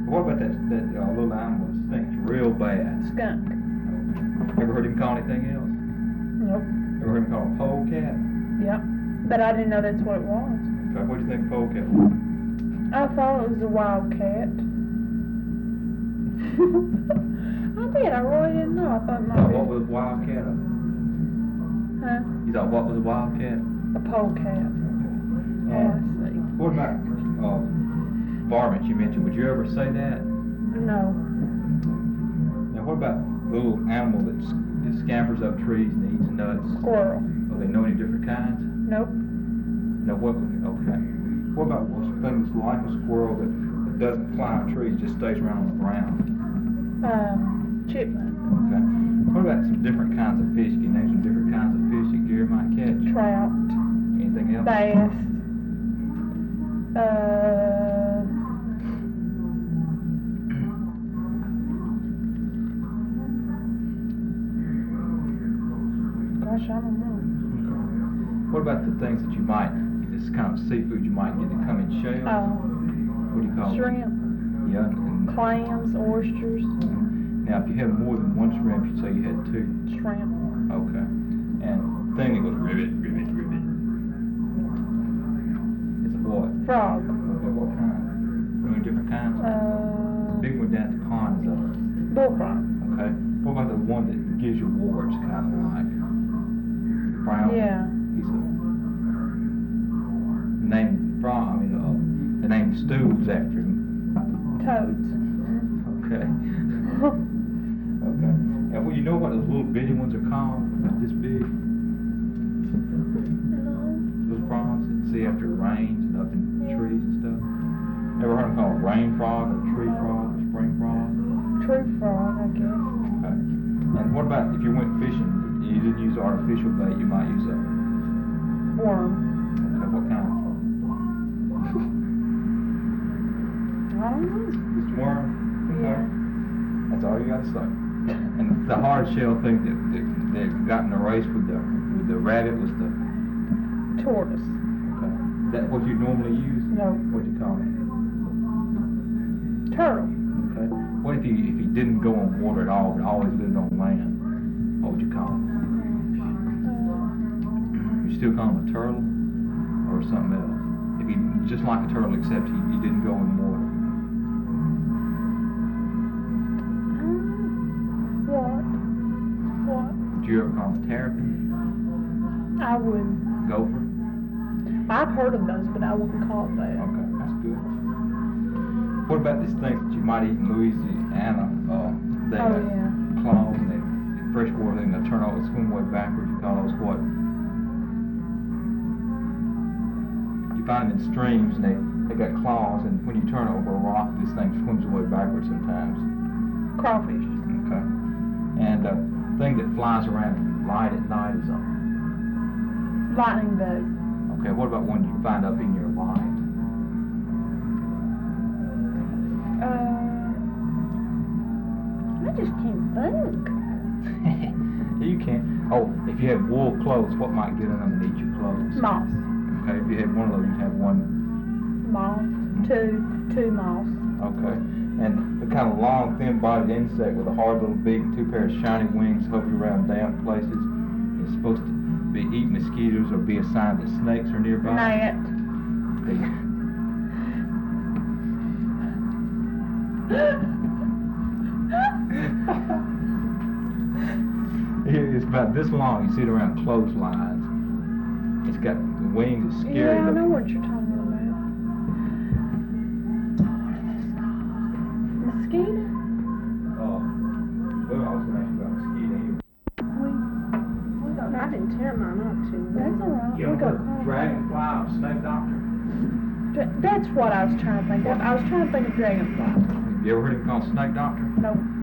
What about that little animal that stinks real bad? Skunk. Okay. Ever heard him call anything else? Nope. Ever heard him call a polecat? Yep. But I didn't know that's what it was. Okay. What do you think a polecat was? I thought it was a wildcat. I did. I really didn't know. I thought it might be. What was a wildcat? Huh? You thought what was a wildcat? A polecat. Oh, I see. What about varmints you mentioned? Would you ever say that? No. Now what about the little animal that scampers up trees and eats nuts? Squirrel. Do they know any different kinds? Nope. No, what? Okay. What about things like a squirrel that doesn't climb trees, just stays around on the ground? Chipmunk. Okay. What about some different kinds of fish? Can you name some different kinds of fish that Gary might catch? Trout. Anything else? Bass. Gosh, I don't know. Okay. What about the things that you might, this kind of seafood you might get that come in shells? What do you call Shrimp. them? Yeah. Clams, oysters. Now, if you had more than one shrimp, you'd say you had two. Shrimp. Okay. And thing that goes ribbit, ribbit, ribbit. It's a what? Frog. Okay, what kind? How many different kinds? The big one down at the pond is a Bullfrog. okay. What about the one that gives you warts, kind of like brown? Yeah. He's a named frog. The name stools after him. Toads. Okay. Okay. And well, you know what those little bitty ones are called? About this big. No. Little frogs that see after it rains and up in trees and stuff. Ever heard them called rain frog or tree frog or spring frog? True frog, I guess. Okay. And what about if you went fishing, you didn't use artificial bait, you might use a Worm. okay, what kind? I don't know. Just worm? Okay. Yeah. That's all you gotta say. And the hard shell thing that got in the race with the rabbit was the Tortoise. okay. That what you normally use? No. What do you call it? Turtle. Okay. What if he didn't go on water at all, but always lived on land? What would you call him? You still call him a turtle or something else? If he just like a turtle, except he didn't go in water. What? Would you ever call him a terrapin? I wouldn't. Gopher? I've heard of those, but I wouldn't call it that. Okay, that's good. What about these things that you might eat in Louisiana? They Oh, got yeah. claws and they freshwater thing, they turn over, swim way backwards. You call those what? You find them in streams and they got claws, and when you turn over a rock, this thing swims away backwards sometimes. Crawfish. Okay. And the thing that flies around light at night is a Lightning bug. okay. What about one you find up in your light? I just can't think. You can't. Oh, if you had wool clothes, what might get in them and eat your clothes? Moth. Okay, if you had one of those, you'd have one. Moth. Two moths. Okay. And the kind of long, thin-bodied insect with a hard little beak and two pairs of shiny wings hovers around damp places. It's supposed to be eat mosquitoes or be a sign that snakes are nearby. Gnat. It's about this long. You see it around clotheslines. It's got the wings. It's scary. Yeah, I know looking. what you're talking about. Mosquito? Well, I was going to ask you about mosquito. I didn't tear mine up too. That's all right. You ever heard of dragonfly or snake doctor? That's what I was trying to think of. I was trying to think of dragonfly. You ever heard him called snake doctor? Nope.